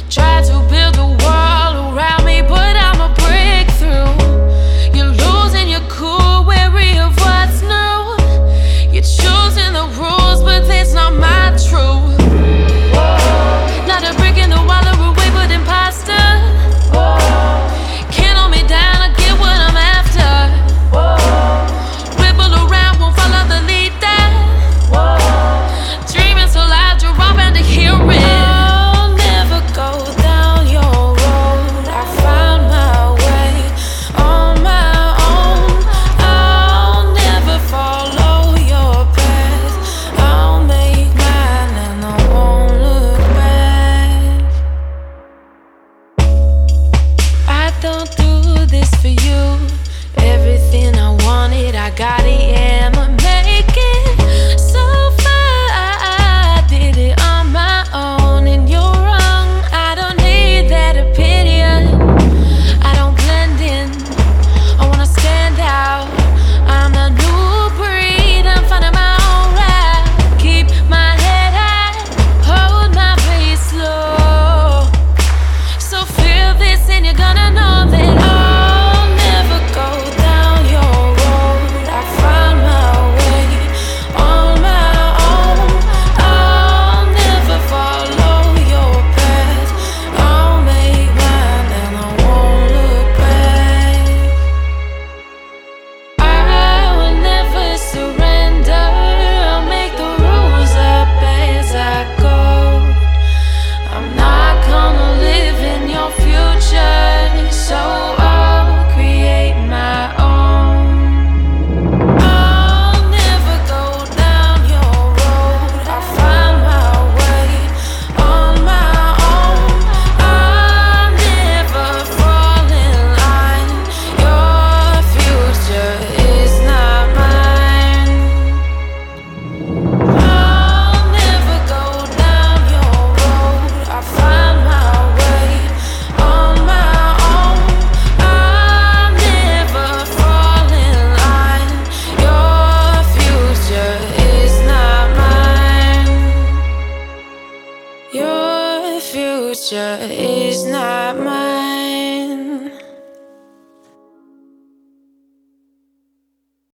Try to build a wall around me, but I'm a breakthrough. You're losing your cool, weary of what's new. You're choosing the rules, but that's not my truth. Not a brick in the wall or a wayward imposter. Can't hold me down, I get what I'm after. Ripple around, won't follow the leader. Dreaming so loud, you're all bound to hear it. I'll never go down your road. I found my way on my own. I'll never follow your path. I'll make mine and I won't look back. I don't do this for you. Everything I wanted, I got it, yeah, I'ma make it. So far, I did it on my own, and you're wrong. I don't need that opinion. I don't blend in, I wanna stand out. I'm a new breed, I'm finding my own ride. Keep my head high, hold my pace slow. So feel this and you're gonna know that I'll never go down your road. I found my way on my own. I'll never follow your path. I'll make mine and I won't look back. I will never surrender. I'll make the rules up as I go. I'm not gonna live in your future, so I'll create my own. I'll never go down your road. I found my way on my own. I'll never fall in line. Your future is not mine. I'll never go down your road. I found my way on my own. I'll never fall in line. Your future is not mine. Your future is not mine.